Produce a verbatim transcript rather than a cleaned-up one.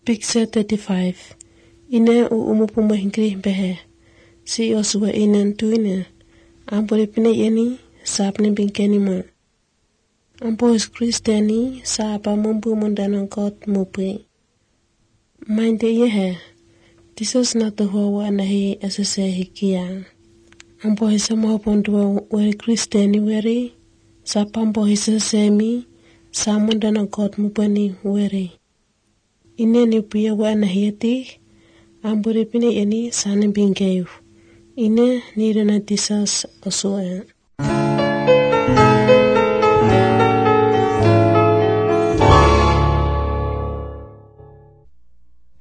Picture thirty-five. Ine u umupumo hingri behe. Si osua inan tuine. Ampore pine yeni sapne bingkeni mo. Ampo is Kristeni sapa mumpu mundanang kot mupi. Mainte yehe. Tisos na tuhowa nahi asase hikia. Ampo hisa mohopondua weri Kristeni weri. Sapa ampo hisa semi. Sa mundanang kot mupani weri. Ine ni puya wa nahiati. Ambore pine yeni sanin bingkeyu. Ine ni rena tisas osua.